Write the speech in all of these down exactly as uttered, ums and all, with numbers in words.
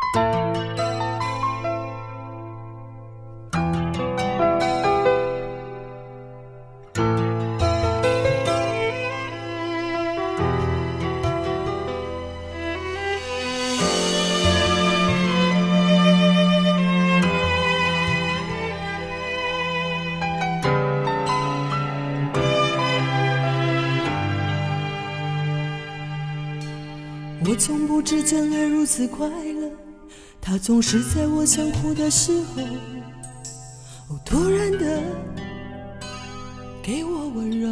我从不知真爱如此快乐，它总是在我想哭的时候，哦，突然的给我温柔。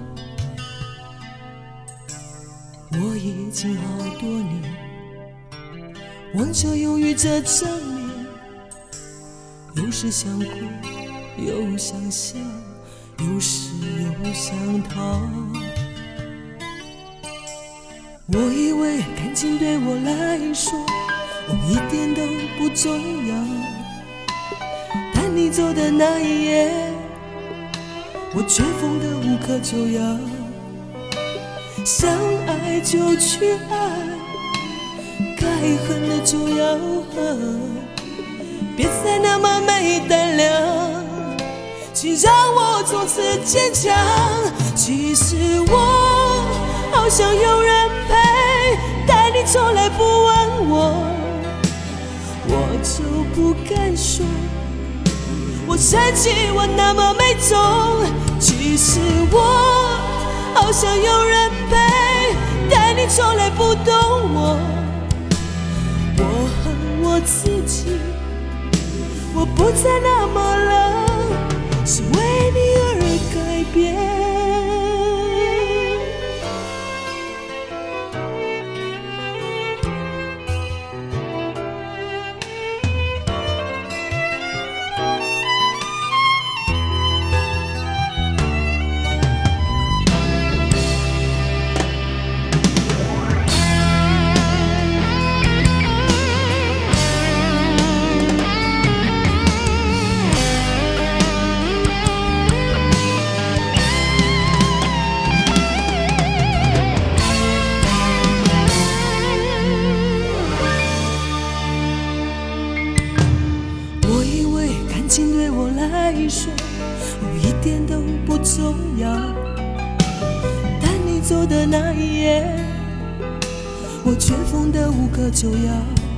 我已经好多年望着忧郁这张脸，有时想哭又想笑，有时又想逃。我以为感情对我来说，哦，一点都不重要。但你走的那一夜，我却疯得无可救药。想爱就去爱，该恨的就要恨，别再那么没胆量，请让我从此坚强。其实我好想有人陪，但你从来不问我，我就不敢说。我生气，我那么没种。其实我好想有人陪，但你从来不懂我。我恨我自己，我不再那么冷，是为你而改变。对我来说，哦，一点都不重要。但你走的那一夜，我却疯得无可救药。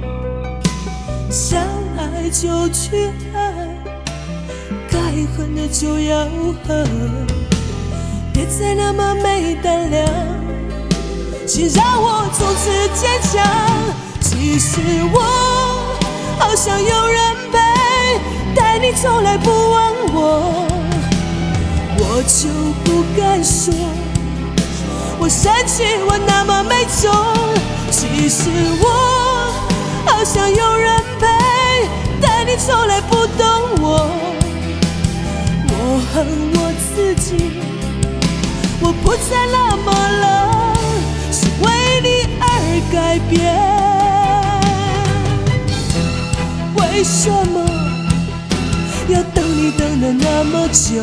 想爱就去爱，该恨的就要恨，别再那么没胆量，请让我从此坚强。其实我好想有人陪，但你从来不问我，我就不敢说。我生气，我那么没种。其实我好想有人陪，但你从来不懂我。我恨我自己，我不再那么冷，是为你而改变。为什么要等你等了那么久？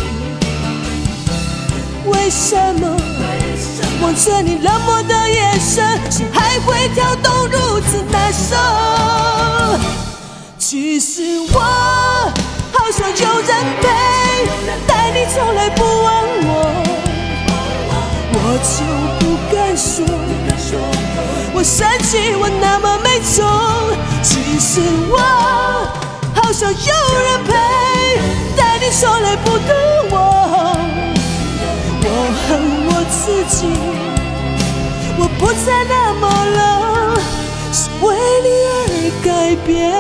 为什么望着你冷漠的眼神，心还会跳动如此难受？其实我好想有人陪，但你从来不问我，我就不敢说。我生气，我那么没种。其实我好想有人陪，但你从来不懂我。我恨我自己，我不再那么冷，是为你而改变。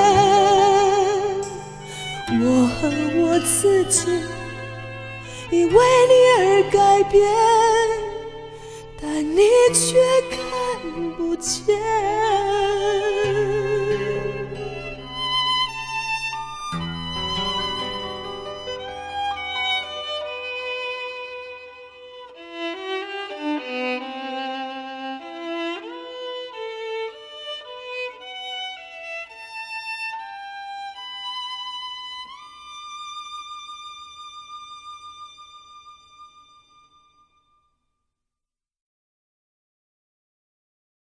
我恨我自己，因为你而改变，但你却看不见。